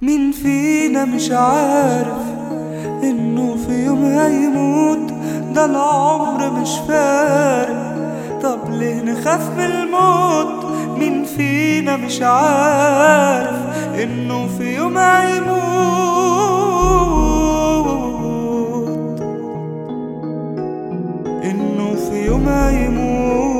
مين فينا مش عارف انه في يوم هيموت؟ ده العمر مش فارق، طب ليه نخاف من الموت؟ مين فينا مش عارف انه في يوم هيموت؟ انه في يوم هيموت.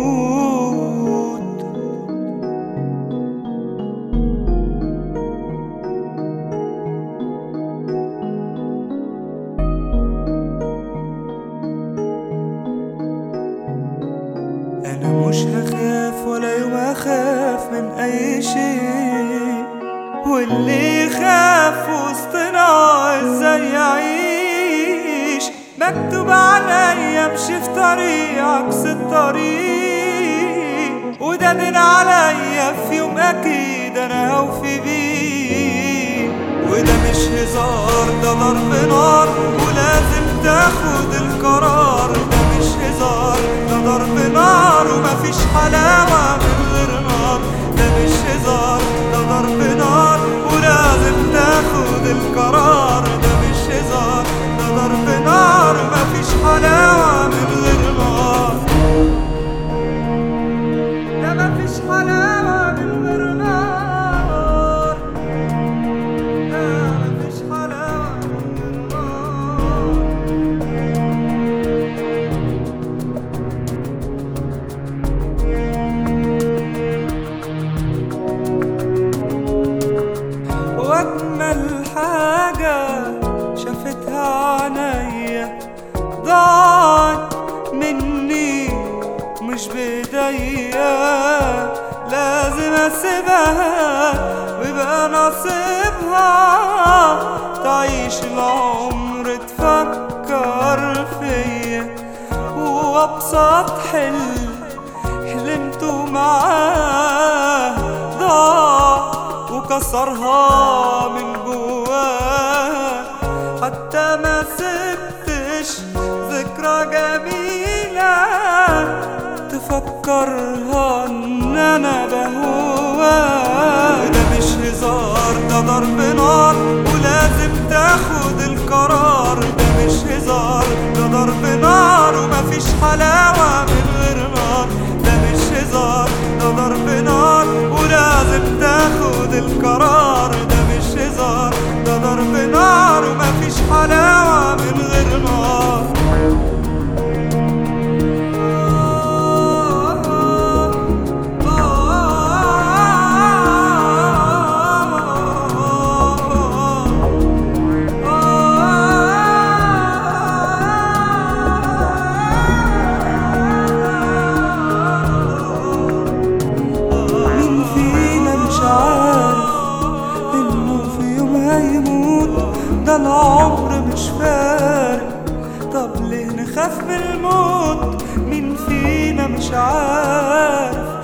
أنا مش هخاف ولا يوم أخاف من أي شيء، واللي يخاف وسطنا إزاي يعيش؟ مكتوب عليا أمشي في طريق عكس الطريق، وده دين عليا في يوم أكيد أنا هوفي بيه. وده مش هزار، ده ضرب نار ولازم تاخد القرار. ده مش هزار، ده ضرب نار ومفيش حلاوة من غير نار. ده مش هزار، ده ضرب نار ولازم تاخد القرار. ده مش هزار، ده ضرب نار ومفيش حلاوة من غير نار. ده مفيش حلاوة من غير نار. ده مفيش حلاوة من غير نار. وأجمل حاجة شافتها عينيا ضاعت مني مش بإيديا، لازم أسيبها ويبقى نصيبها تعيش العمر تفكر فيا. وأبسط حلم حلمته معاه ضاع وكسرها من جواه. حتى ما سبتش ذكرى جميلة تفكرها ان انا بهواه. ده مش هزار، ده ضرب نار ولازم تاخد القرار. ده مش هزار، ده ضرب نار ومفيش حلاوة من غير نار. ده مش هزار، ده ضرب نار ولازم تاخد القرار. ده مش هزار، ده ضرب نار ومفيش حلاوة من غير نار. ده العمر مش فارق، طب ليه نخاف من الموت؟ مين فينا مش عارف